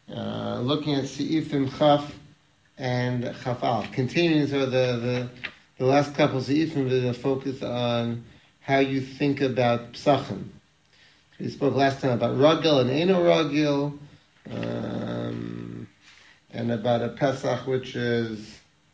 looking at Seifim Chaf and Chafal, continuing so the last couple of Seifim with a focus on how you think about Psachim. We spoke last time about Ragil and Eino Ragil, and about a Pesach which is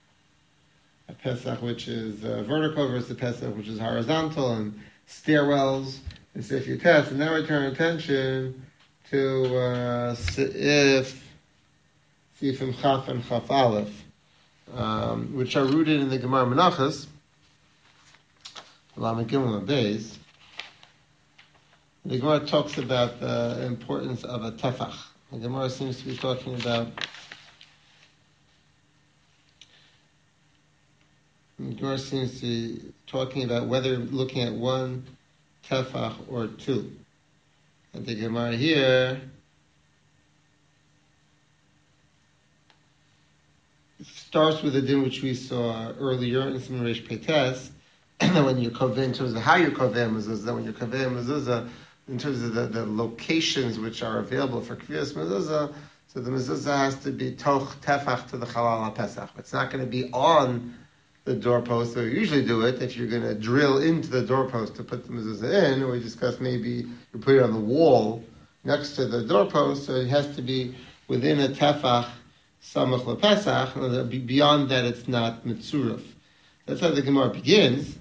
vertical versus a Pesach which is horizontal, and stairwells and Sefer Test. And now we turn attention to Seifim Chaf and Chaf Aleph, which are rooted in the Gemara Menachos, Lamed Gimel Beis. The Gemara talks about the importance of a tefach. The Gemara seems to be talking about whether looking at one tefach or two. And the Gemara here starts with the din which we saw earlier in Siman Reish Peites, that when you're koveh, in terms of how you're koveh mezuzah, that when you're koveh mezuzah, in terms of the locations which are available for kviyas mezuzah, so the mezuzah has to be toch tefach to the chalal ha-pesach. It's not going to be on the doorpost. So you usually do it if you're going to drill into the doorpost to put the mezuzah in, or we discussed maybe you put it on the wall next to the doorpost, so it has to be within a tefach samach la-pesach, and beyond that it's not mitzuruf. That's how the Gemara begins.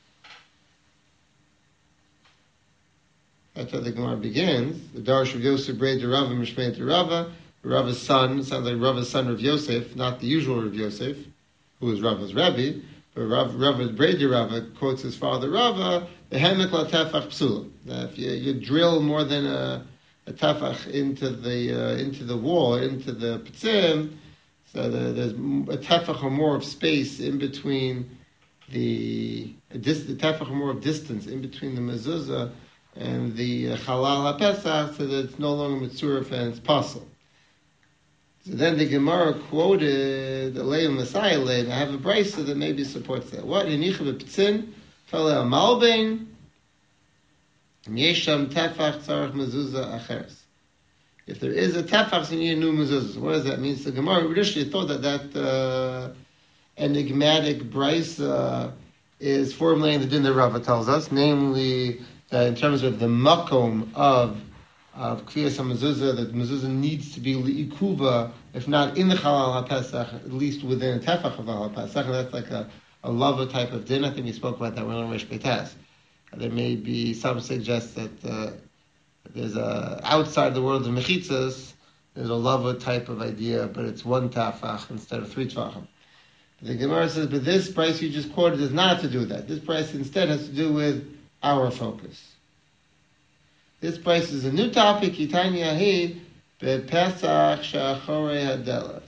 That's how the Gemara begins. The Darash of Yosef Brei de Rava Mishmei de Rava. Rava's son, sounds like Rava's son of Yosef, not the usual Rav Yosef, who is Rava's Rebbe, but Rava's Brei de Rava quotes his father Rava, the Hemek la tefach psula. If you drill more than a tefach into the wall, into the pitzim, so there's a tefach or more of space in between the tefach or more of distance in between the mezuzah and the Chalal HaPesach, so that it's no longer Mitzurif and it's possible. So then the Gemara quoted the Leil Messiah Leil, and I have a brisa that maybe supports that. What? Yenicha b'ptzin, Tale Amalbein, Yesham Tefach Tzarech Mezuzah Acheres. If there is a Tefach, so you need a new Mezuzah. What does that mean? So the Gemara initially thought that enigmatic brisa is formulating the din that Rava tells us, namely that in terms of the makom of Kriyas HaMezuzah, that the mezuzah needs to be li'ikuva, if not in the Chalal HaPesach, at least within a tefach of Chalal HaPesach, and that's like a lava type of din. I think we spoke about that when we were in Reish Peites. There may be, some suggest that there's outside the world of mechitzas, there's a lava type of idea, but it's one tefach instead of three tefachim. The Gemara says, but this price you just quoted does not have to do with that. This price instead has to do with our focus. This price is a new topic. Yitanya Hei bePesach she'achorei hadelas.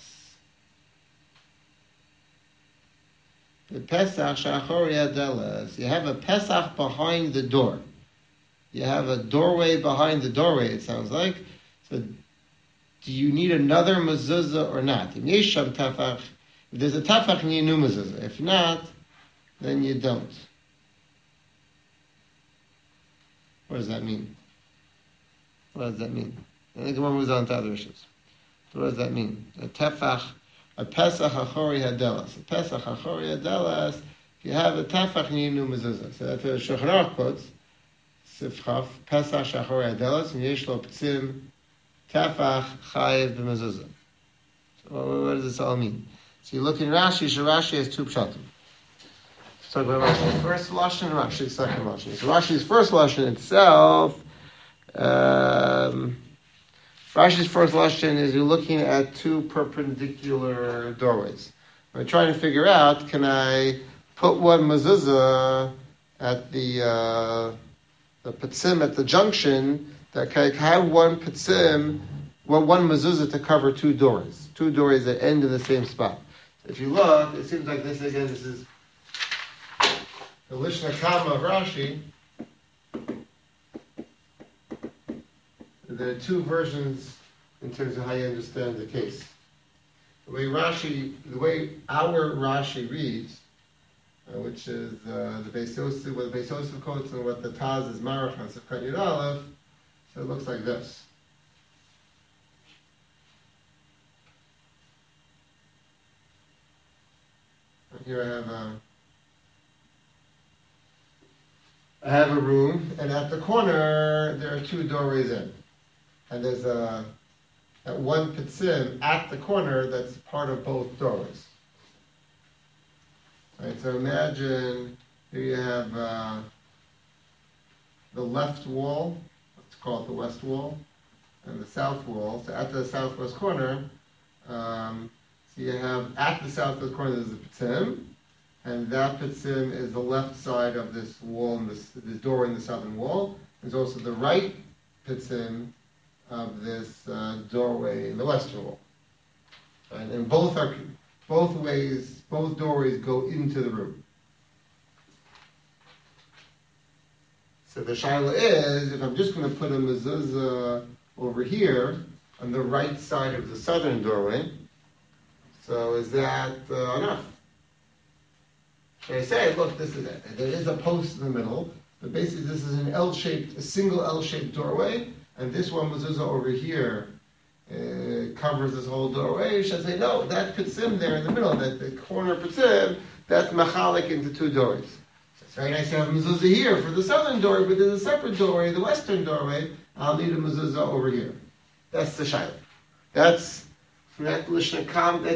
BePesach she'achorei hadelas. You have a Pesach behind the door. You have a doorway behind the doorway. It sounds like. So, do you need another mezuzah or not? If there's a tefach, you need a new mezuzah. If not, then you don't. What does that mean? What does that mean? And the Gemara moves on to other issues. So what does that mean? A tefach, a Pesach achori hadelas. A Pesach achori hadelas, if you have a tefach, you need a new mezuzah. So that's what Shulchan Aruch quotes. Sifchaf, Pesach achori hadelas, and yesh lo p'tzim, tefach chayiv b'mezuzah. So what does this all mean? So you look in Rashi, so Rashi has two pshatim. So Rashi's first lashon and Rashi's second lashon. So Rashi's first lashon itself, Rashi's first lashon is you're looking at two perpendicular doorways. We're trying to figure out, can I put one mezuzah at the pitzim at the junction, that can I have one pitzim, one mezuzah to cover two doors that end in the same spot. So if you look, it seems like this again. This is the Lishna Kama of Rashi. There are two versions in terms of how you understand the case. The way our Rashi reads, which is the Beis Yosef, what the Beis Yosef quotes and what the Taz is Marach on Sefkat Yud Aleph, so it looks like this. Here I have a room, and at the corner there are two doorways in, and there's that one pitzim at the corner that's part of both doorways. Right, so imagine here you have the left wall, let's call it the west wall, and the south wall. So at the southwest corner, so you have at the southwest corner there's a pitzim, and that pitzim is the left side of this wall, and this door in the southern wall. There's also the right pitzim of this doorway in the western wall. Right? And both doorways go into the room. So the shaila is, if I'm just going to put a mezuzah over here on the right side of the southern doorway, so is that enough? Should I say, look, this is it. There is a post in the middle, but basically this is a single L-shaped doorway, and this one mezuzah over here covers this whole doorway. Should I say, no, that pitzim there in the middle, that the corner pitzim, that's machalik into two doorways. So it's very nice to have a mezuzah here for the southern doorway, but there's a separate doorway, the western doorway, I'll need a mezuzah over here. That's the shaila. That's version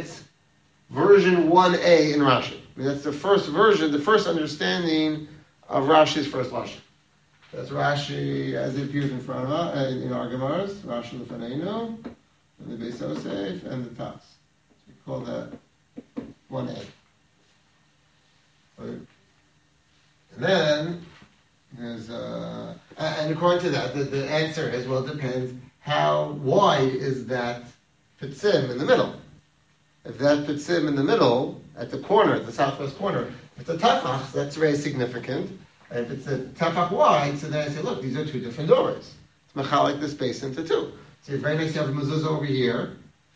1A in Rashi. I mean, that's the first version, the first understanding of Rashi's first lashon. That's Rashi as it appears in front of us, in our Gemaras, Rashi Lefaneinu, and the Beis Yosef, and the Tas. So we call that 1A. Right? And then, there's, and according to that, the answer is, well, it depends how wide is that pitzim in the middle. If that pitzim in the middle, at the corner, at the southwest corner, if it's a tafach, that's very significant. And if it's a tafach wide, so then I say, look, these are two different doorways. It's machalik the space into two. So it's very nice to have a mezuzah over here.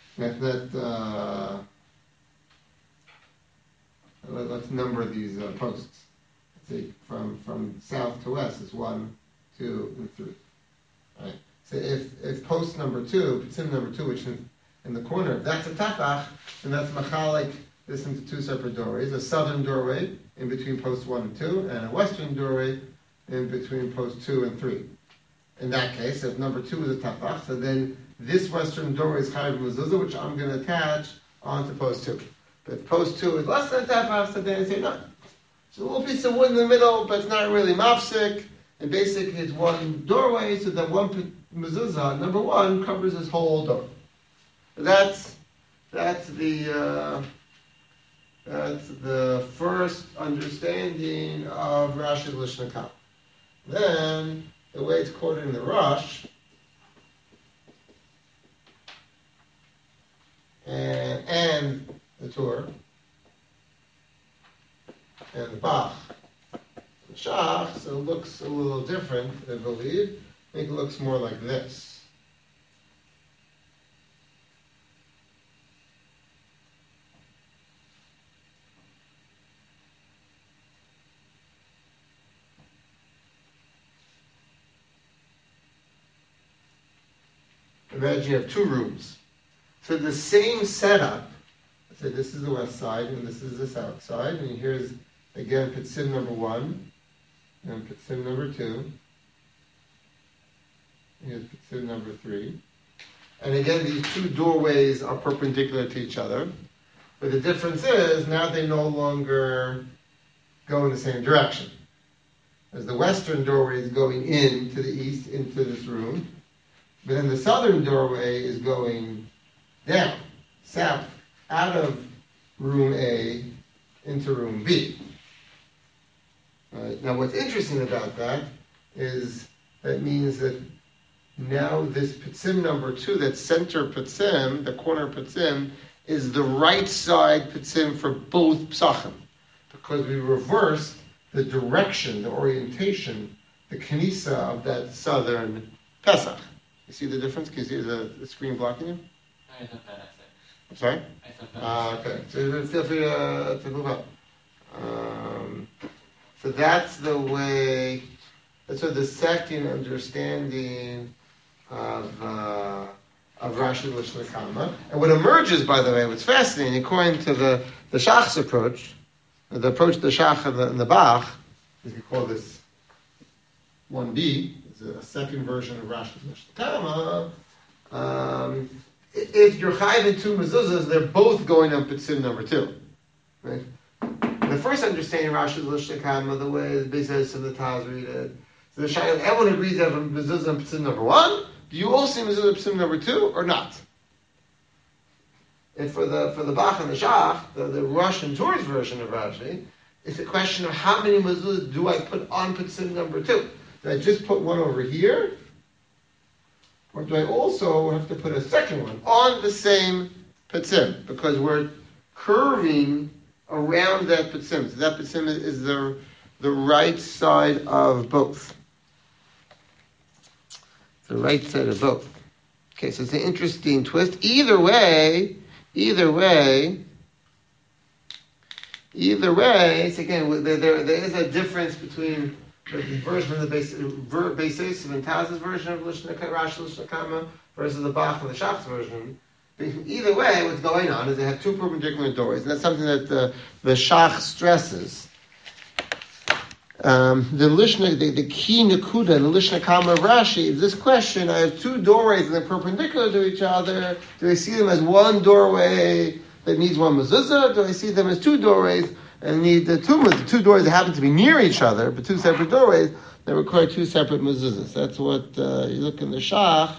Let's number these posts. Let's see, from south to west, it's 1, 2, and 3. Right. So if post number 2, pitzim number 2, which is in the corner, if that's a tafach, then that's machalik this into two separate doorways, a southern doorway in between posts 1 and 2, and a western doorway in between posts 2 and 3. In that case, if number 2 is a tafach, so then this western doorway is chayav mezuzah, which I'm going to attach onto post 2. But if post 2 is less than a tafach, so then I say no. It's a little piece of wood in the middle, but it's not really mafsik, and basically it's one doorway, so that one mezuzah, number 1, covers this whole door. That's the first understanding of Rashi's Lishna Kal. Then, the way it's quoted in the Rosh, and the Tur, and the Bach, the Shach, so it looks a little different, I believe. I think it looks more like this. Imagine you have two rooms. So the same setup, so this is the west side and this is the south side, and here's again pitzim number 1 and pitzim number 2. Here's pitzim number 3. And again, these two doorways are perpendicular to each other. But the difference is now they no longer go in the same direction. As the western doorway is going in to the east into this room, but then the southern doorway is going down, south, out of room A into room B. Now what's interesting about that is that means that now this pitzim number 2, that center pitzim, the corner pitzim, is the right side pitzim for both psachim. Because we reversed the direction, the orientation, the knisa of that southern Pesach. You see the difference? Can you see the screen blocking you? I thought that I said. I'm sorry? I thought that okay. So feel free to move up. So that's the way, that's sort of the second understanding of Rashi Lishna Kama. And what emerges, by the way, what's fascinating, according to the Shach's approach, the approach to the Shach and the Bach, as we call this 1b, is a second version of Rashi's Mishnah. If you're chayiv in two mezuzahs, they're both going on Pitzim number 2. Right? The first understanding Rashi's Mishnah, the way the Beis of the Taz read it, so the Shayla, everyone agrees to have a mezuzah on Pitzim number 1. Do you all see mezuzah on Pitzim number 2 or not? And for the Bach and the Shach, the Russian Torah's version of Rashi, it's a question of how many mezuzahs do I put on Pitzim number 2? Do I just put one over here? Or do I also have to put a second one on the same Pitzim? Because we're curving around that Pitzim. So that Pitzim is the right side of both. The right side of both. Okay, so it's an interesting twist. Either way, it's again, there is a difference between the version of the Beis and Taz's version of Rashi Lishna Kama versus the Bach and the Shach's version. Either way, what's going on is they have two perpendicular doors, and that's something that the Shach stresses. The key Nakuda in the Lishna Kama of Rashi is this question: I have two doorways and they're perpendicular to each other. Do I see them as one doorway that needs one mezuzah? Do I see them as two doorways and need the two doors that happen to be near each other, but two separate doorways that require two separate mezuzahs? That's what you look in the Shach.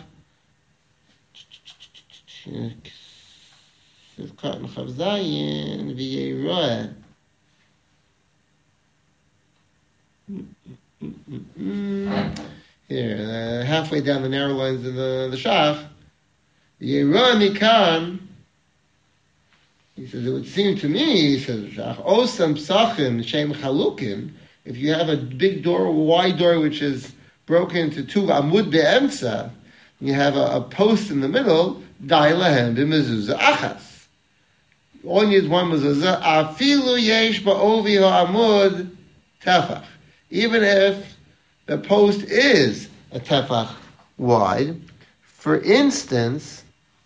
Here, halfway down the narrow lines of the Shach, Yeruah Mikan. He says, it would seem to me, he says, Osam Psachim Shem Chalukim, if you have a big door, wide door, which is broken into two, Amud Be'emsa, you have a post in the middle, Dai Lahem B'mezuzah Achas. All you need is one mezuzah, Afilu Yesh Ba'ovi Ha'amud Tefach. Even if the post is a tefach wide, for instance,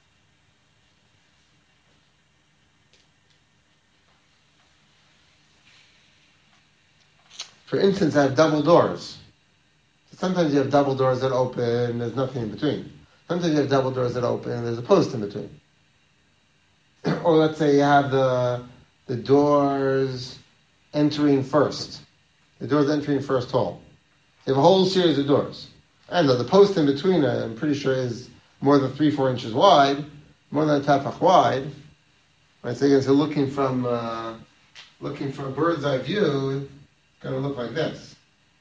I have double doors. Sometimes you have double doors that open, there's nothing in between. Sometimes you have double doors that open, there's a post in between. Or let's say you have the doors entering first. The doors entering first hall. You have a whole series of doors. And the post in between, I'm pretty sure, is more than 3-4 inches wide, more than a tefach wide. Right, so again, looking from a bird's eye view, it's going to look like this.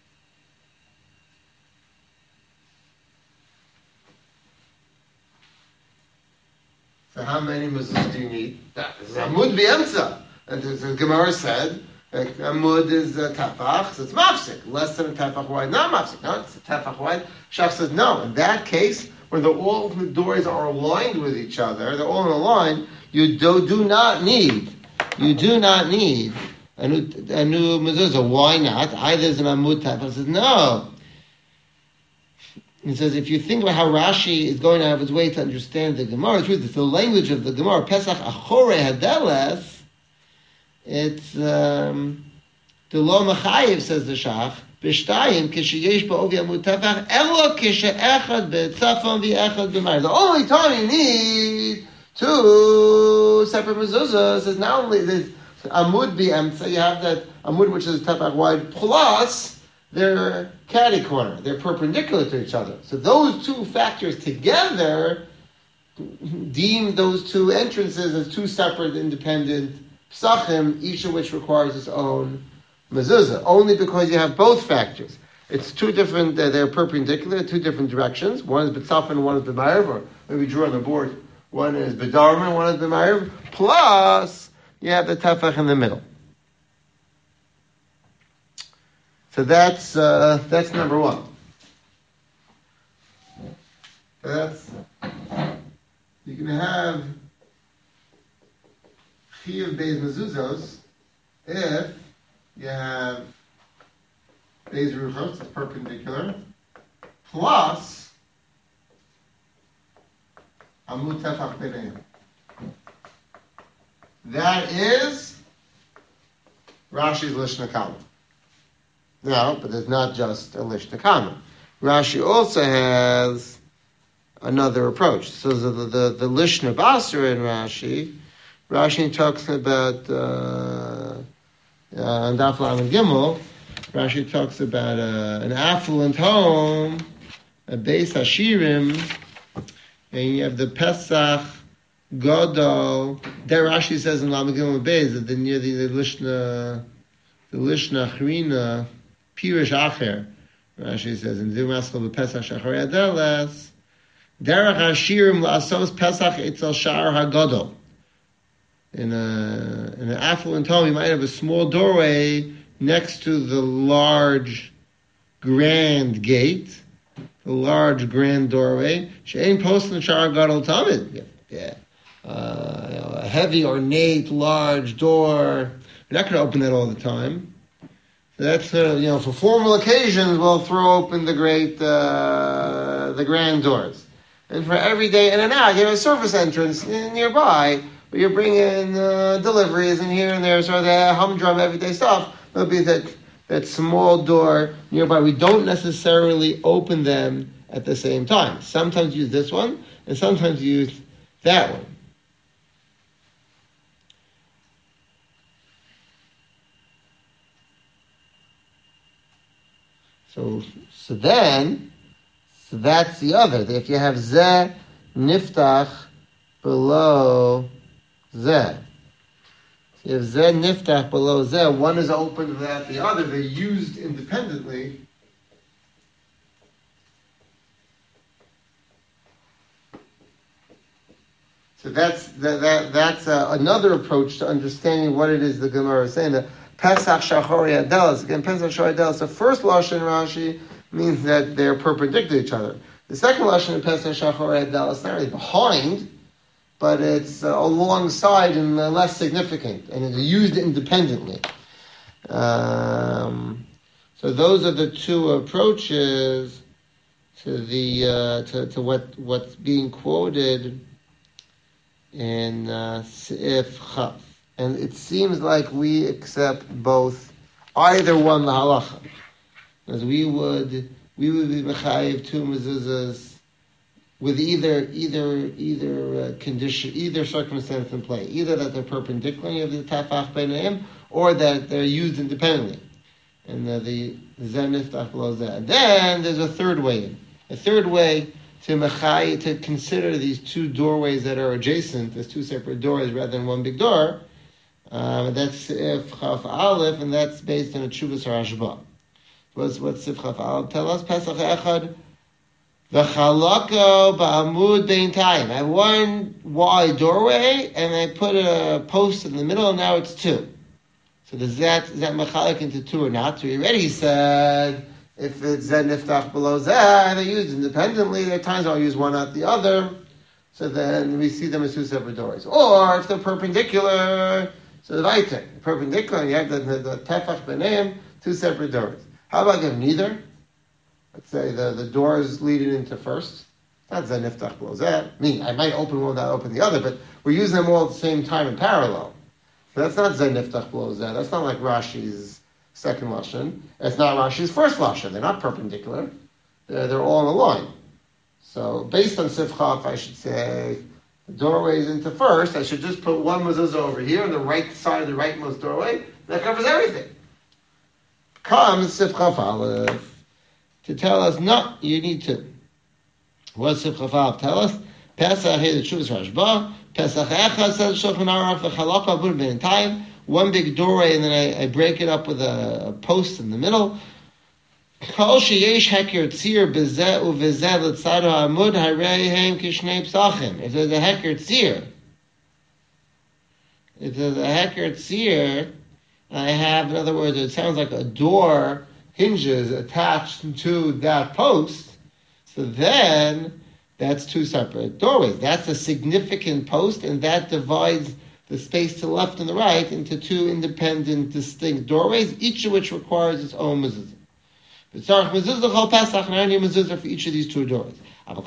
So how many mezuzahs do you need? That is Amud B'Emsa. And the Gemara said, Amud is a tefach, so it's mafsik. Less than a tefach wide, not mafsik. No, it's a tefach wide. Shach says no. In that case, where all the doors are aligned with each other, they're all in a line, you do not need a new mezuzah. Why not? Either is an amud tefach. Says no. He says if you think about how Rashi is going out of his way to understand the Gemara, it's the language of the Gemara. Pesach achore hadeles. It's the lo machayev, says the Shach. B'shtayim kisheyesh ba'ovi amud tefach elo kisheechad be'tzafon v'echad b'mayr. The only time you need two separate mezuzahs is not only this amud b'emtza, you have that amud which is tefach wide, plus they're catty corner, they're perpendicular to each other. So those two factors together deem those two entrances as two separate, independent psachim, each of which requires its own mezuzah, only because you have both factors. It's two different, they're perpendicular, two different directions. One is b'tzafon, one is b'mayr, or maybe drew on the board. One is b'darman, one is b'mayr, plus you have the tefach in the middle. So that's number one. You're going to have chiyuv beis mezuzos if you have beis ruchos, it's perpendicular, plus amud tefach b'neiim. That is Rashi's Lishna Kama. No, but it's not just a Lishna Kama. Rashi also has another approach. So the Lishna Basra in Rashi talks about on Daf Lam and Gimel. Rashi talks about an affluent home, a Beis Hashirim, and you have the Pesach Gadol. There Rashi says in Lam and Gimel Beis that near the Lishna Achrina Pirish Acher. Rashi says in Zimaskal Pesach Shachar Yadeles Derech Hashirim La'asos Pesach Etzel Shar HaGadol. In an affluent home, you might have a small doorway next to the large grand gate, the large grand doorway. She'ein postin Shar HaGadol Tamid. Yeah. A heavy, ornate, large door. You're not going to open that all the time. So that's for formal occasions, we'll throw open the grand doors. And for every day in and out, you have a surface entrance nearby, where you're bringing deliveries and here and there, so the humdrum everyday stuff. There'll be that small door nearby. We don't necessarily open them at the same time. Sometimes use this one, and sometimes use that one. So that's the other. If you have Zeh Niftach below Zeh. So you have Zeh Niftach below Zeh. One is open without the other. They're used independently. So that's another approach to understanding what it is the Gemara is saying. The Pesach Shachor Yadeles. Again, Pesach Shachor Yadeles. The first lashon Rashi means that they're perpendicular to each other. The second lashon in Pesach Shachor Yadeles is not really behind, but it's alongside and less significant, and it's used independently. So those are the two approaches to the to what's being quoted in Seif Chaf. And it seems like we accept both, either one the halacha. As we would be mechayiv two mezuzahs with either condition, either circumstance in play, either that they're perpendicular of the tafach beinayim, or that they're used independently. And the zeh niftach below zeh. And then there's a third way to consider these two doorways that are adjacent as two separate doors rather than one big door. That's Sif Chaf Aleph, and that's based on a Tshuvas Rashba. What's Sif Chaf Aleph tell us? Pesach Echad V'chalako ba'amud beintayim. I have one wide doorway, and I put a post in the middle, and now it's two. So is that machalik into two or not? So we already said if it's zeh niftach below zeh, they're used independently. There are times I'll use one, not the other. So then we see them as two separate doors. Or if they're perpendicular, so the weiter, perpendicular, and you have the tefach b'neim, two separate doors. How about if neither? Let's say the doors leading into first. Not zeh niftach below zeh. I might open one, not open the other, but we're using them all at the same time in parallel. So that's not zeh niftach below zeh. That's not like Rashi's second lashon. It's not Rashi's first lashon. They're not perpendicular. They're all in a line. So based on Sif Chaf, I should say the doorway is into first. I should just put one mezuzah over here on the right side of the rightmost doorway. That covers everything. Comes Sif Chaf Aleph to tell us, no, you need to. What Sif Chaf Aleph tell us? Pesach here the Tshuvas Rashba. Pesach Echad says Shulchan Aruch v'chalaka abud b'intayim. One big doorway, and then I break it up with a post in the middle. Kol sheyesh heker tzir bezeh uvezeh l'tzad ha'amud hareihem kishnei psachim. If there's a heker tzir, I have, in other words, it sounds like a door hinges attached to that post. So then that's two separate doorways. That's a significant post, and that divides the space to the left and the right into two independent, distinct doorways, each of which requires its own mezuzah. If there for each of these two doors. If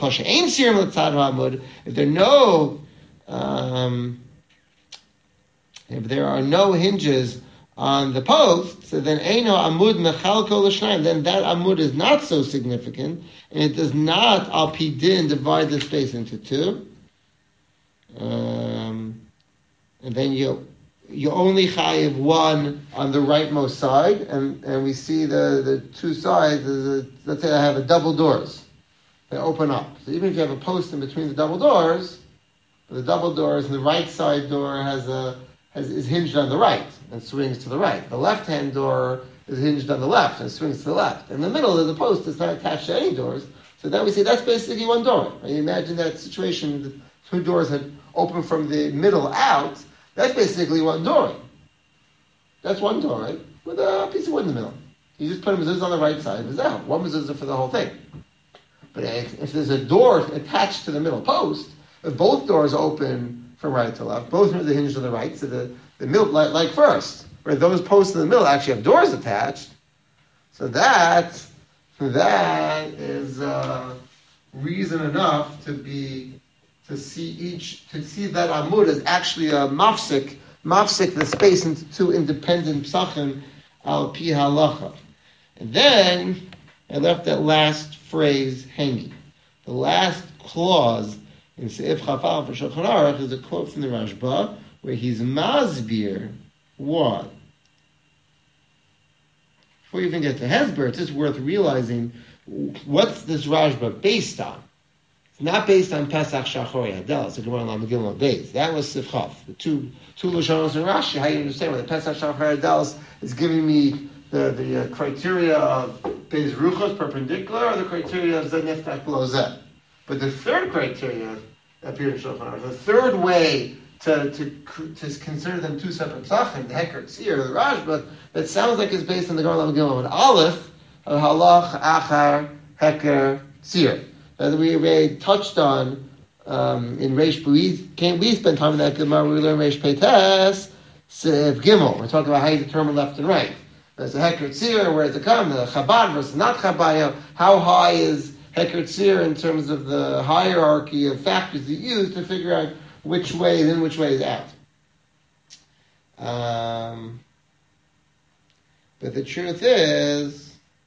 there are no hinges on the post, so then Eino Amud Mechalko L'Shnayim, then that Amud is not so significant, and it does not, Al Pi Din, divide the space into two. And then you only chayiv one on the rightmost side, and we see the two sides, let's say I have a double doors. They open up. So even if you have a post in between the double doors and the right side door is hinged on the right and swings to the right. The left-hand door is hinged on the left and swings to the left. In the middle of the post is not attached to any doors. So then we say that's basically one door. Right? You imagine that situation, the two doors had opened from the middle out. That's basically one door. That's one door, right? With a piece of wood in the middle. You just put a mezuzah on the right side, it's out. One mezuzah for the whole thing. But if there's a door attached to the middle post, if both doors open from right to left, both are the hinge to the right, so the middle, like first, where those posts in the middle actually have doors attached, so that is reason enough to see that amud as actually a mafsik the space into two independent psachim al pi halacha. And then I left that last phrase hanging. The last clause in Seif Chafal for Shulchan Aruch is a quote from the Rashba where he's masbir why. Before you even get to Hezber, it's just worth realizing what's this Rashba based on. It's not based on Pesach Shachori Hadel. It's a Gemara on Megillah Beis. That was Sifchaf. The two Lashonos in Rashi. How do you understand when the Pesach Shachori Hadel is giving me the criteria of Beis Ruchos perpendicular or the criteria of Zed Neftach below Zed? But the third criteria appears in Shulchan Aruch. The third way to consider them two separate psachim, the Heker Tzir, the Rashba, that sounds like it's based on the Gemara Megillah with Aleph of Halach Achar Heker Tzir. That we already touched on in Reish, we spend time in that Gemara. We learn Reish Peites Sev Gimel. We're talking about how you determine left and right. There's a Heker Tzir, where it comes, the Chabad versus not Chabad. How high is Heker Tzir in terms of the hierarchy of factors you use to figure out which way is in, which way is out. But the truth is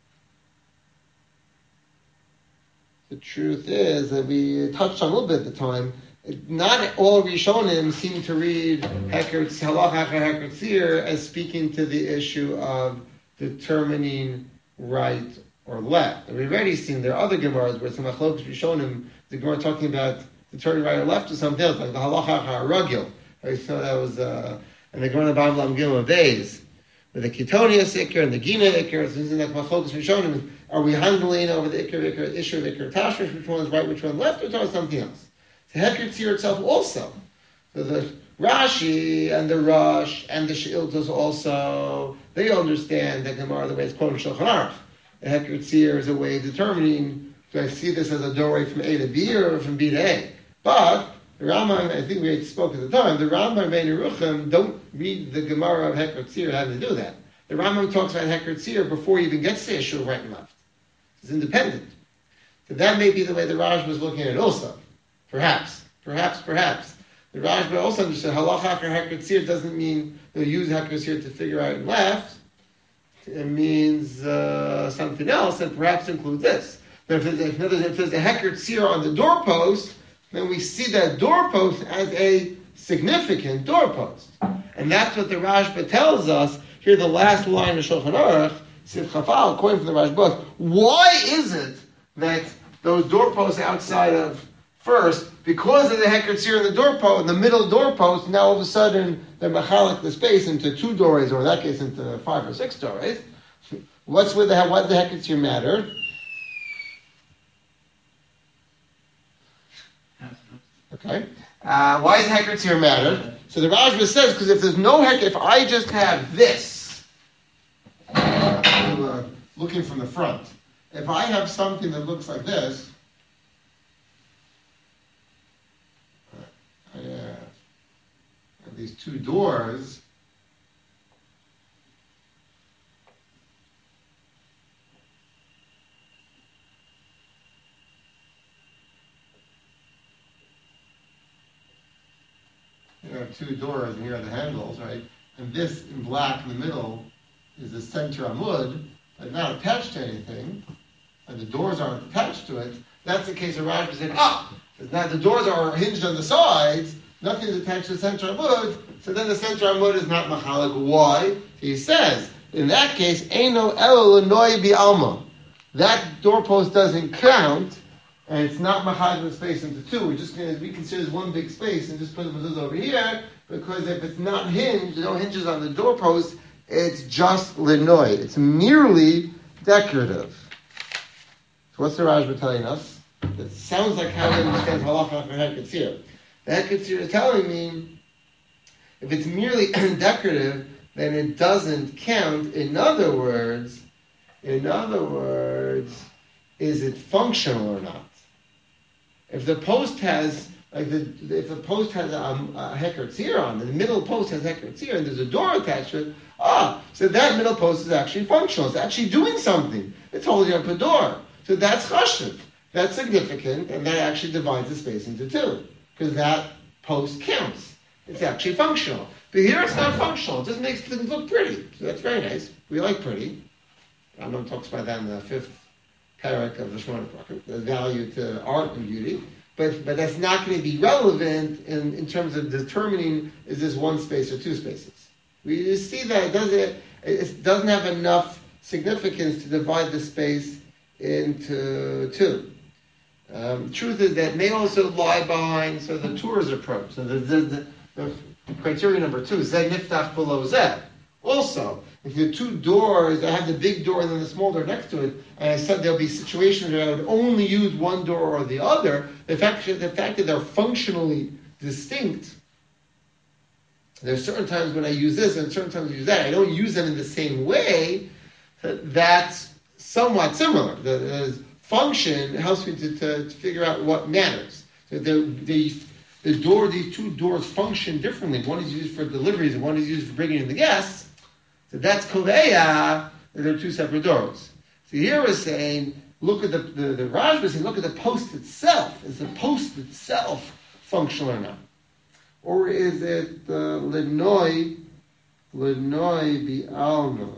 that we touched on a little bit at the time. Not all Rishonim seem to read Halach Heker Tzir as speaking to the issue of determining right or left. And we've already seen there are other Gemaras where some Achlokas Rishonim, the Gemara talking about determining right or left or something else, like the Halach HaRagil. So that was, and the Gemara Bam Lam Gilma Beis, with the Ketonia Ikr and the Gina Ikr, so using like Achlokas Rishonim, are we handling over the issue of Ikr Tashrish, which one is right, which one left, or is something else? The Heker Tzir itself also. So the Rashi and the Rosh and the Sheiltos also, they understand that Gemara the way it's quoted in Shulchan Aruch. The Heker Tzir is a way of determining, do I see this as a doorway from A to B or from B to A? But the Rambam, I think we spoke at the time, the Rambam and Yerucham don't read the Gemara of Heker Tzir how to do that. The Rambam talks about Heker Tzir before he even gets to issue of right and left. It's independent. So that may be the way the Raj was looking at it also. Perhaps. The Rashba also understood Halacha or Heker Tzir doesn't mean they'll use Heker Tzir to figure out and left. It means something else, and perhaps include this. But if there's a Heker Tzir on the doorpost, then we see that doorpost as a significant doorpost. And that's what the Rashba tells us. Here, the last line of Shulchan Aruch, Sif Chafal, according to the Rashba, why is it that those doorposts outside of first, because of the Heker Tzir in the doorpost, in the middle doorpost, now all of a sudden they're machalik the space into two doorways, or in that case into 5 or 6 doorways. Why does the Heker Tzir matter? Okay. Why does Heker Tzir matter? So the Rashba says, because if there's no Heker, if I just have this, looking from the front, if I have something that looks like this, I have these two doors. You have two doors, and here are the handles, right? and this in black in the middle is the center amud, but not attached to anything, and the doors aren't attached to it, that's the case of Rashi saying, it's not, the doors are hinged on the sides, nothing is attached to the center amud, so then the center amud is not machalik. Why? He says, in that case, Eino elo l'noi bi'alma. That doorpost doesn't count, and it's not machalik the space into two. We're just going to reconsider this one big space and just put the mezuzah over here, because if it's not hinged, no hinges on the doorpost, it's just l'noi. It's merely decorative. So what's the Rashba telling us? It sounds like how we understand halacha for Hekatzir. The Hekatzir is telling me, if it's merely decorative, then it doesn't count. In other words, is it functional or not? If the post has, if the post has a Hekatzir on, and the middle post has Hekatzir, and there's a door attached to it, so that middle post is actually functional. It's actually doing something. It's holding up a door. So that's chashuv. That's significant, and that actually divides the space into two, because that post counts. It's actually functional. But here it's not functional. It just makes things look pretty. So that's very nice. We like pretty. Rambam talks about that in the 5th parak of the Shemona Prakim, the value to art and beauty. But that's not going to be relevant in terms of determining is this one space or two spaces. We just see that it doesn't have enough significance to divide the space into two. Truth is that may also lie behind the tour's approach. So the criteria number 2 is zeh niftach below zeh. Also, if you have two doors, I have the big door and then the small door next to it, and I said there'll be situations where I would only use one door or the other, the fact that they're functionally distinct, there's certain times when I use this and certain times I use that. I don't use them in the same way. That's somewhat similar. The function helps me to figure out what matters. So these two doors function differently. One is used for deliveries and one is used for bringing in the guests. So that's koveya. They're two separate doors. So here we're saying, look at the Rashba is saying, look at the post itself. Is the post itself functional or not? Or is it lenoi bi'alma?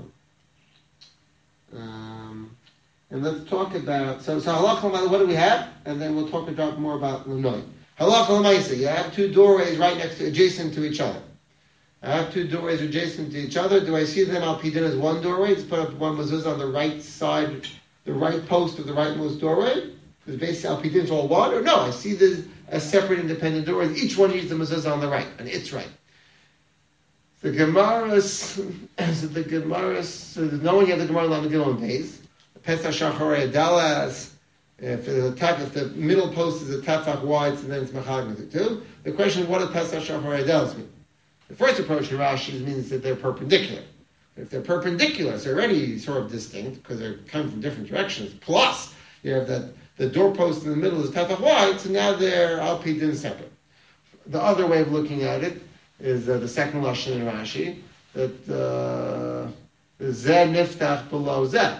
And let's talk about, so halacha, what do we have? And then we'll talk about more about lenoi. Halacha l'maisa, you have two doorways adjacent to each other. I have two doorways adjacent to each other. Do I see them al pidin as one doorway? Let's put up one mezuzah on the right side, the right post of the rightmost doorway. Because basically al pidin is all one. Or no, I see this as separate independent doorways. Each one uses the mezuzah on the right, and it's right. The Gemaras, so there's no one you have the Gemara on the Gilon days. The Pesach Shachar Adalas, if the middle post is a tafach wide, so then it's machag too. The question is, what does Pesach Shachar Adalas mean? The first approach in Rashi means that they're perpendicular. If they're perpendicular, it's already sort of distinct because they're coming from different directions. Plus, you have that the doorpost in the middle is tafach wide, so now they're al pidin separate. The other way of looking at it is the second lashon in Rashi, that zeh niftach below zeh.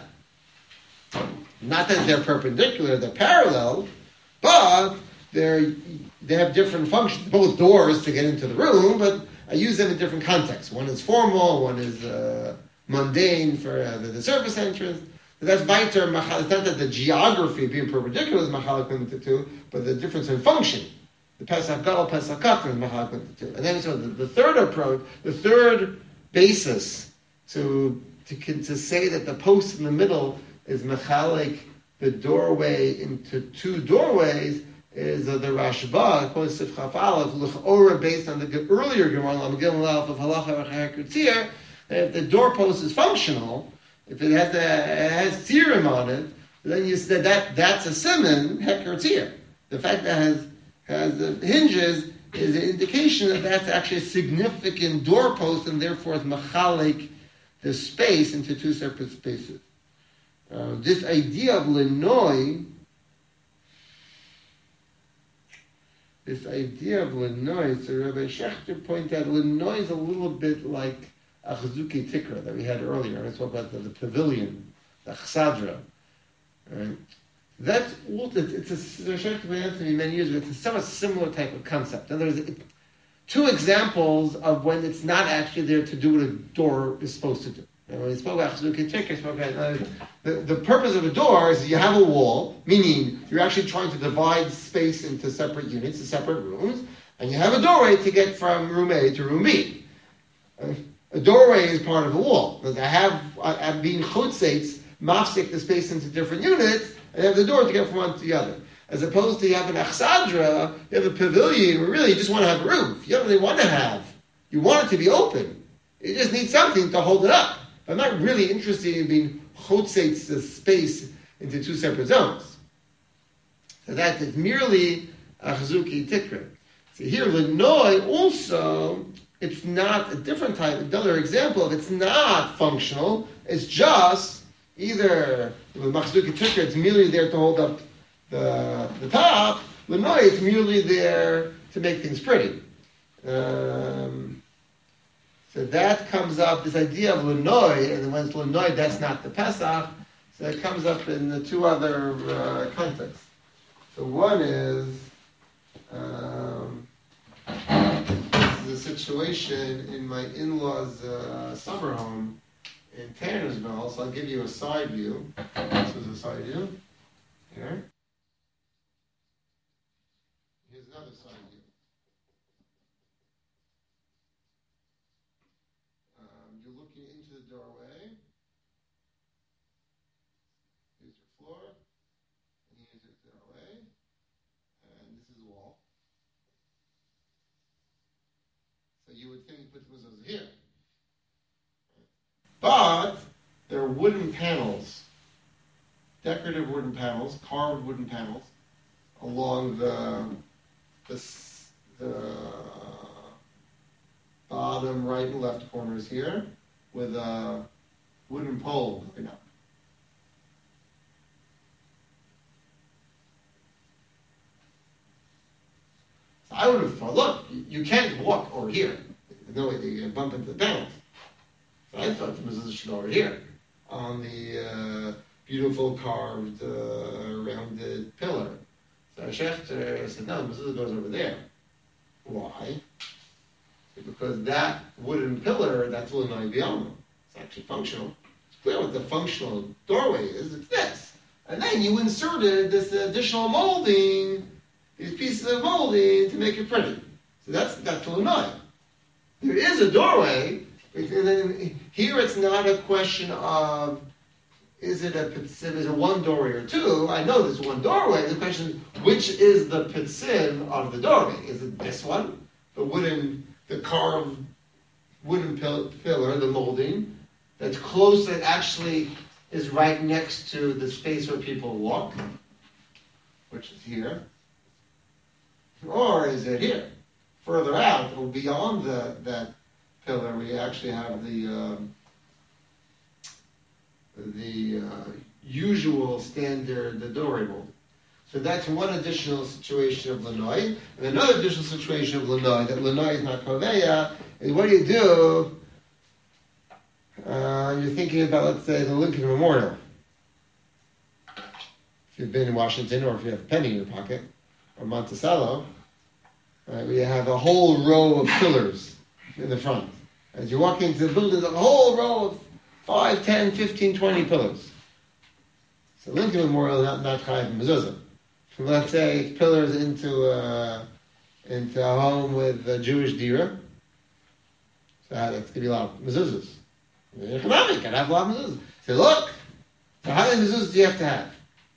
Not that they're perpendicular, they're parallel, but they have different functions. Both doors to get into the room, but I use them in different contexts. One is formal, one is mundane for the surface entrance. So that's biter machal. It's not that the geography being perpendicular is machalik limited to, but the difference in function. The Pesach Gadol, Pesach Katan is machalik limited to. And then so the third approach, the third basis to say that the post in the middle is machalik the doorway into two doorways is the Rashba, based on the earlier Gemara of Halacha Hekatzir. If the doorpost is functional, if it has tzirim on it, then you said that's a siman Hekatzir. The fact that it has hinges is an indication that that's actually a significant doorpost, and therefore it's machalik the space into two separate spaces. This idea of lenoi. So Rabbi Schechter pointed out, lenoi is a little bit like Achzuki Tikra that we had earlier. I talked about the pavilion, the Chsadra. Right? It's a Schechter pointed out to me many years ago. It's a somewhat similar type of concept. In other words, two examples of when it's not actually there to do what a door is supposed to do. And when we spoke about Chazuki Tikr, the purpose of a door is you have a wall, meaning you're actually trying to divide space into separate units, to separate rooms, and you have a doorway to get from room A to room B. A doorway is part of a wall. I'm being chutzeitz, mafsik the space into different units, and you have the door to get from one to the other. As opposed to you have an achsadra, you have a pavilion where really you just want to have a roof. You don't really want to have. You want it to be open. You just need something to hold it up. I'm not really interested in being chutzeitz the space into two separate zones. So that is merely a chazuki tikra. So here, Lenoi also, it's not a different type, another example of it's not functional. It's just either with chazuki tikra, it's merely there to hold up the top. Lenoi, it's merely there to make things pretty. So that comes up, this idea of Lenoi, and when it's Lenoi, that's not the Pesach. So it comes up in the two other contexts. So one is, this is a situation in my in-laws' summer home in Tannersville. So I'll give you a side view. This is a side view. Here. Here's another side view. You're looking into the doorway. Here's your floor. And here's your doorway. And this is the wall. So you would think put the mezuzah here. But there are wooden panels, decorative wooden panels, carved wooden panels, along the bottom right and left corners here, with a wooden pole going up. So I would have thought, look, you can't walk over here. There's no way that you're going to bump into the panels. So I thought the mezuzah should go over here, on the beautiful carved rounded pillar. So Schechter said, no, the mezuzah goes over there. Why? Because that wooden pillar, that's Lenoi B'Alma. It's actually functional. It's clear what the functional doorway is. It's this. And then you inserted this additional molding, these pieces of molding to make it pretty. So that's Lenoi. There is a doorway. Here it's not a question of is it one doorway or two? I know there's one doorway. The question is, which is the pitzim of the doorway? Is it this one? The carved wooden pillar, the molding, that's close, that actually is right next to the space where people walk, which is here. Or is it here? Further out, or beyond that pillar, we actually have the usual standard, the doorway molding. So that's one additional situation of Lenoi. And another additional situation of Lenoi, that Lenoi is not Koveya, is what do you do? You're thinking about, let's say, the Lincoln Memorial. If you've been in Washington, or if you have a penny in your pocket, or Monticello, right, we have a whole row of pillars in the front. As you walk into the building, there's a whole row of 5, 10, 15, 20 pillars. So Lincoln Memorial is not Chayav Mezuzah. So let's say it's pillars into a home with a Jewish dira. So that's going to be a lot of mezuzahs. You're economic, can have a lot of mezuzahs. So look, so how many mezuzahs do you have to have?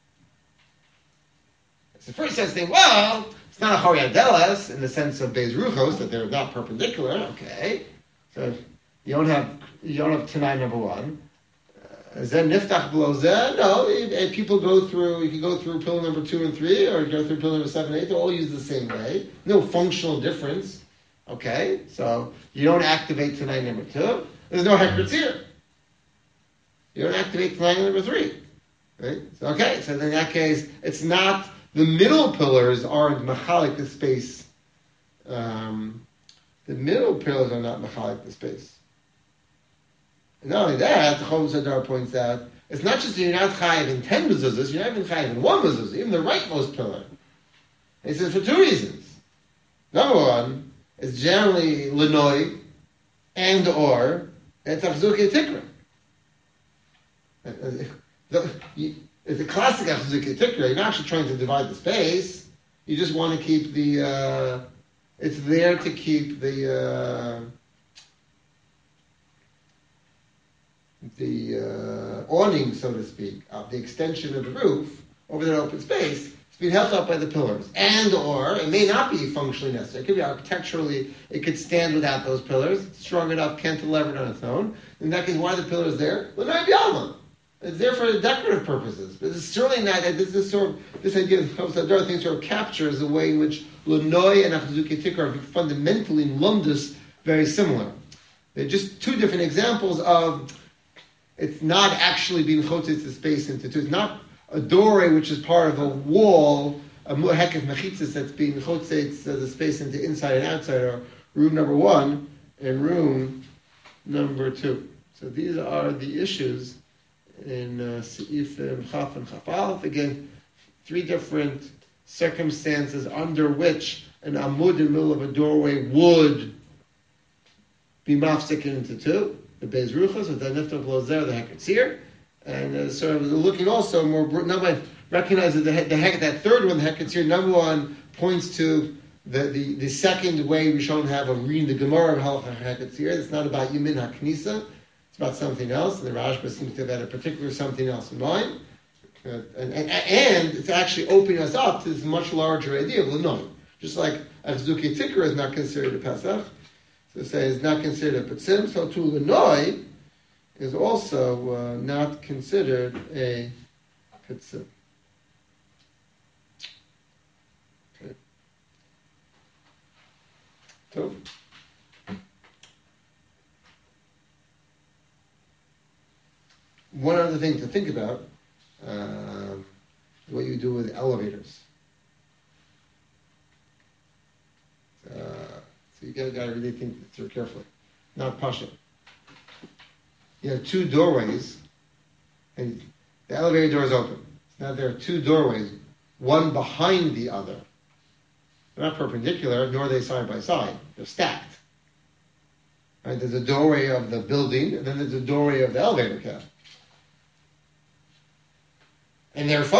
So first says thing, well, it's not a choriadelas in the sense of Beis Ruchos, that they're not perpendicular, okay. So you don't have Tanai number one. Zen niftach below Zen. No, people go through. You can go through pillar number 2 and 3, or go through pillar number 7 and 8. They're all used the same way. No functional difference. Okay, so you don't activate Tanai number 2. There's no hekritz here. You don't activate Tanai number 3. Right? So, okay, so in that case, it's not the middle pillars aren't machalik the space. The middle pillars are not machalik the space. And not only that, the Chol Sadar points out, it's not just that you're not chayiv in 10 mezuzahs, you're not even chayiv in 1 mezuzah, even the rightmost pillar. He says for 2 reasons. Number one, is generally Lenoi and or it's Achzuke Tikra. It's a classic Achzuke Tikra. You're not actually trying to divide the space. You just want to keep the. It's there to keep the awning, so to speak, of the extension of the roof over that open space. It's being held up by the pillars, and or it may not be functionally necessary. It could be architecturally. It could stand without those pillars. It's strong enough, cantilevered on its own. In that case, why are the pillars there? L'noi b'alma. It's there for decorative purposes, but it's certainly not. This idea of Chofetz thing sort of captures the way in which L'noi and Achzuke Tikra are fundamentally in Lumdus very similar. They're just two different examples of it's not actually being chotzes the space into two. It's not a doorway which is part of a wall, a hekef mechitzis that's being chotzes the space into inside and outside, or room number one and room number two. So these are the issues in Seifim Chaf and Chaf Aleph. Again, three different circumstances under which an amud in the middle of a doorway would be mafsik into two. The Beis Ruchos, with the Niftav Lozer, the Heketzir, and sort of looking also more. Number one, recognizes that third one, the Heketzir. Number one points to the second way we should have of reading the Gemara of Halacha Heketzir. It's not about Yamin HaKnisa. About something else, and the Rashba seems to have had a particular something else in mind, and it's actually opening us up to this much larger idea of L'noi. Just like Achzuke Tikra is not considered a Pesach, so say is not considered a Petzim, so too L'noi is also not considered a Petzim. Okay. So. One other thing to think about, what you do with elevators. So you got to really think through carefully. Not pasha. You have two doorways, and the elevator door is open. Now there are two doorways, one behind the other. They're not perpendicular, nor are they side by side. They're stacked. Right? There's a doorway of the building, and then there's a doorway of the elevator cab. And are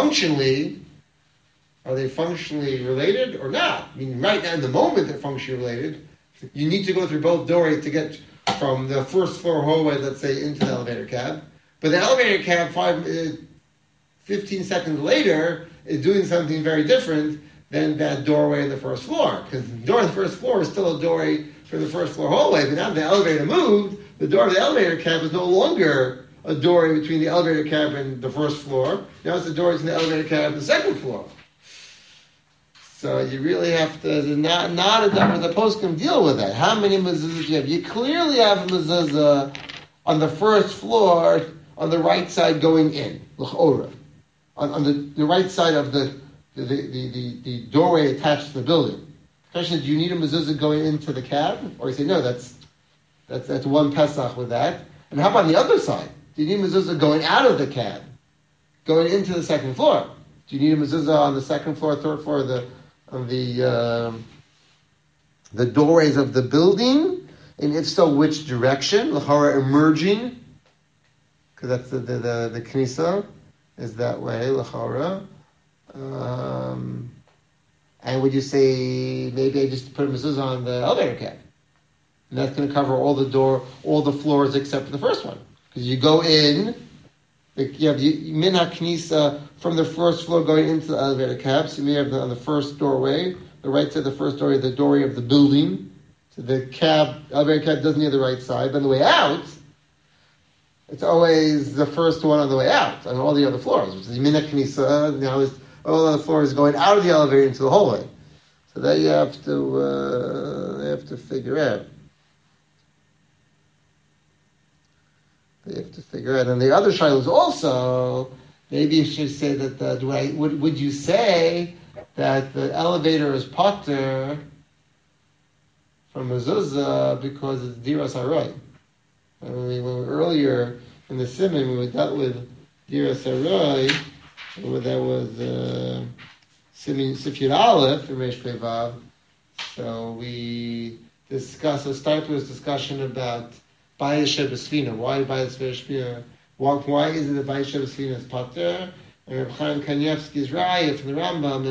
they functionally related or not? I mean, right now in the moment they're functionally related. You need to go through both doorways to get from the first floor hallway, let's say, into the elevator cab. But the elevator cab, 15 seconds later, is doing something very different than that doorway in the first floor. Because the door in the first floor is still a doorway for the first floor hallway, but now the elevator moved, the door of the elevator cab is no longer a doorway between the elevator cab and the first floor. Now it's the door between the elevator cab and the second floor. So you really have to not the poskim deal with that. How many mezuzahs do you have? You clearly have a mezuzah on the first floor on the right side going in, l'chora, on the right side of the doorway attached to the building. The question is, do you need a mezuzah going into the cab, or you say no? That's one Pesach with that. And how about the other side? Do you need mezuzah going out of the cab, going into the second floor? Do you need a mezuzah on the second floor, third floor, the doorways of the building? And if so, which direction? L'chara emerging, because that's the knisa is that way. L'chara, and would you say maybe I just put a mezuzah on the elevator cab, and that's going to cover all the floors except for the first one? Because you go in, you have min ha-knisa from the first floor going into the elevator cab. So you may have on the first doorway, the right side of the first doorway, the doorway of the building. So the elevator cab doesn't need the right side. But on the way out, it's always the first one on the way out on all the other floors, which is min ha-knisa. Now all the other floors going out of the elevator into the hallway. So that you have to figure out. They have to figure out. And the other shiloh is also, maybe you should say that, would you say that the elevator is pater from mezuzah because it's diras haroy? When we earlier in the Siman, when we dealt with diras haroy, that was Siman Sifyud Aleph in Reish Pei Vav. So we discuss, or start with this discussion about Bayis Shebesfina. Why Bayis Shebesfina? Why is it that Bayis Shebesfina is Pater? And Reb Chaim Kanievsky's Raya from the Rambam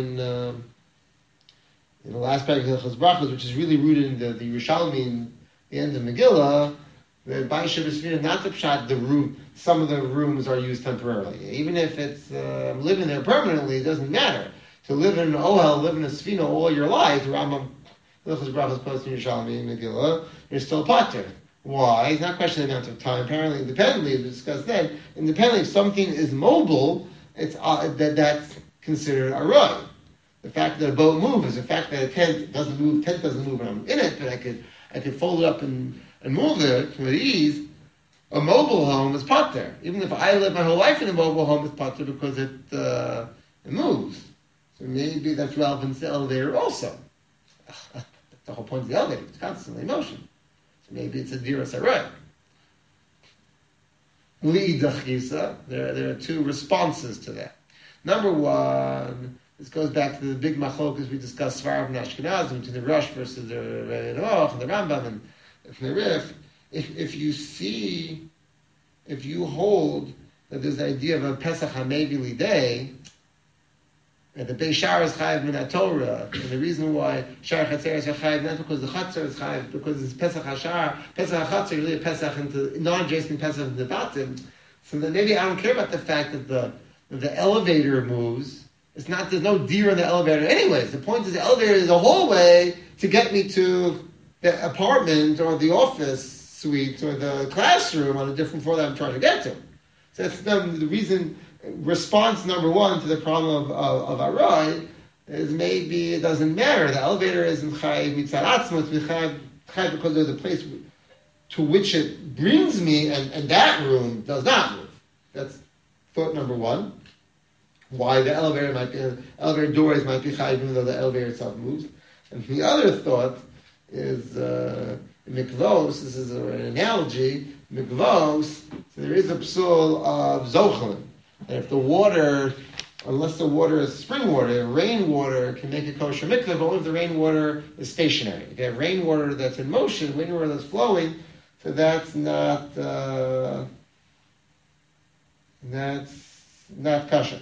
in the last paragraph of Hilchos Brachos, which is really rooted in the Yerushalmi in the end of Megillah, that Bayis Shebesfina, not the pshat, the room, some of the rooms are used temporarily. Even if it's living there permanently, it doesn't matter. To live in an ohel, live in a sfina all your life, the Rambam, Hilchos Brachos posted in Yerushalmi in Megillah, you're still pater. Why? It's not a question of the amount of time. Apparently, independently, as we discussed then, independently, if something is mobile, it's that's considered a roy. The fact that a boat moves, the fact that a tent doesn't move when I'm in it, but I could fold it up and move it with ease. A mobile home is pater. Even if I live my whole life in a mobile home, it's pater because it moves. So maybe that's relevant to the elevator also. That's the whole point of the elevator. It's constantly in motion. So maybe it's a dira sarai. Li'idach gisa. There are two responses to that. Number one, this goes back to the big machlokas we discussed, Svarav and Ashkenazim, to the Rosh versus the Roch and the Rambam and the Rif. If you hold that there's the idea of a Pesach HaMevi Lidei, and the Beis Shar is chayav min Torah, and the reason why Shar Chatzer is chayav not because the Chatzer is chayav, because it's Pesach HaShar, Pesach HaChatzer really a Pesach into non-adjacent Pesach into Batim. So then maybe I don't care about the fact that the elevator moves. It's not, there's no deer in the elevator anyways. The point is the elevator is a hallway to get me to the apartment or the office suite or the classroom on a different floor that I'm trying to get to. So that's the reason. Response number one to the problem of Arai is maybe it doesn't matter. The elevator isn't Chayiv Mitzad Atzma, it's Chayiv because of the place to which it brings me, and that room does not move. That's thought number one. Why the elevator doors might be Chayiv even though the elevator itself moves. And the other thought is Mikvos, this is an analogy, Mikvos, so there is a psul of Zochlim. And if the water, unless the water is spring water, rainwater can make a kosher mikveh, but only if the rainwater is stationary. If you have rainwater that's in motion, rainwater that's flowing, so that's not kosher.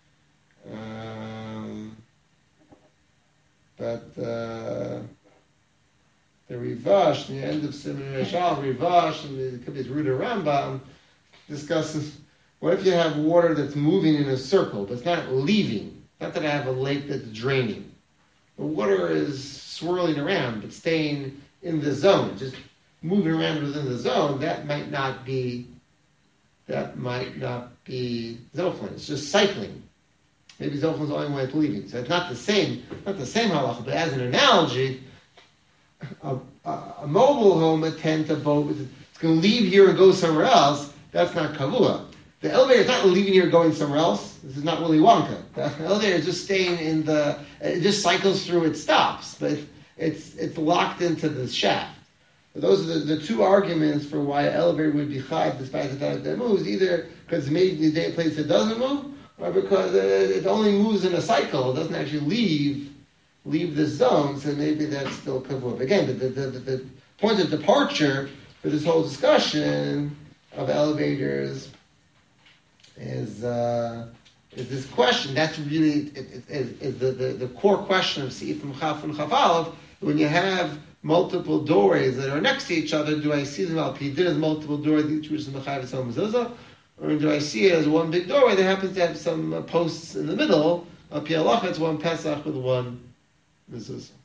But the Rivash, in the end of Siman Reshal, Rivash, and it could be Ruda Rambam, discusses. What if you have water that's moving in a circle, but it's not leaving? Not that I have a lake that's draining. The water is swirling around, but staying in the zone, just moving around within the zone. That might not be Zochlin. It's just cycling. Maybe Zochlin's the only way it's leaving. So it's not the same halacha, but as an analogy, a mobile home, a tent, a boat, it's going to leave here and go somewhere else. That's not kavua. The elevator is not leaving here going somewhere else. This is not Willy Wonka. The elevator is just staying it just cycles through its stops, but it's locked into the shaft. So those are the two arguments for why an elevator would be chayv despite the fact that it moves, either because it's made in a place that doesn't move, or because it only moves in a cycle. It doesn't actually leave the zone, so maybe that's still kavua. Again, the point of departure for this whole discussion of elevators is this question. That's really is the core question of Seifim Chaf and Chaf Aleph. When you have multiple doorways that are next to each other, do I see them al pidin as multiple doorways, each which is mechayiv some mezuzah, or do I see it as one big doorway that happens to have some posts in the middle? Al pi halacha, it's one Pesach with one mezuzah.